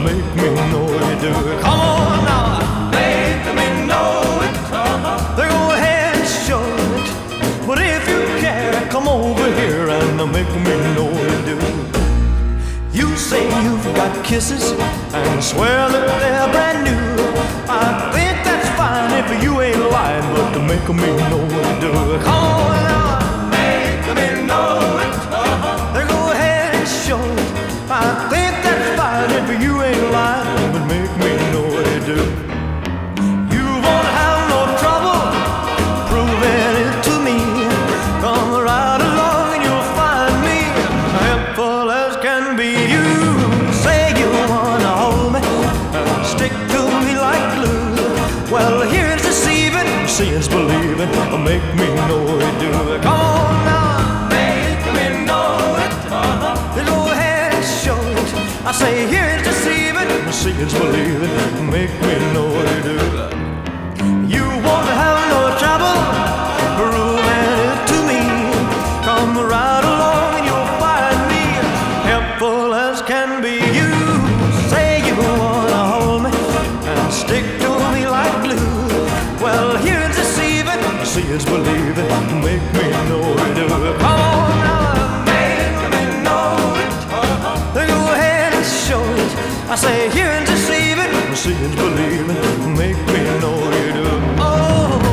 make me know you do it. Come on now, make me know it. Then go ahead and show it. But if you care, come over here and make me know you do it. You say you've got kisses and swear that they're brand new. I think that's fine if you ain't lying, but to make me know you do it. Come on now, make me know it. Then go ahead and show it. I think that's fine if you ain't lying, but make me know what you do. You won't have no trouble proving it to me. Come right along and you'll find me helpful as can be. You say you wanna hold me and stick to me like glue. Well, here's deceiving, seeing's believing. Make me know what you do. Come on now, make me know it. Then go ahead and show it. I say here's deceiving, seeing's believing. Make me know what you do. You won't have no trouble proving it to me. Come right along and you'll find me helpful as can be. You say you wanna hold me and stick to me like glue. Well, here's deceiving, seeing's believing. Make me know what you do. Come on now, make me know it. Then go ahead and show it. I say here's deceiving, seeing's believing. Make me know what you do. Oh.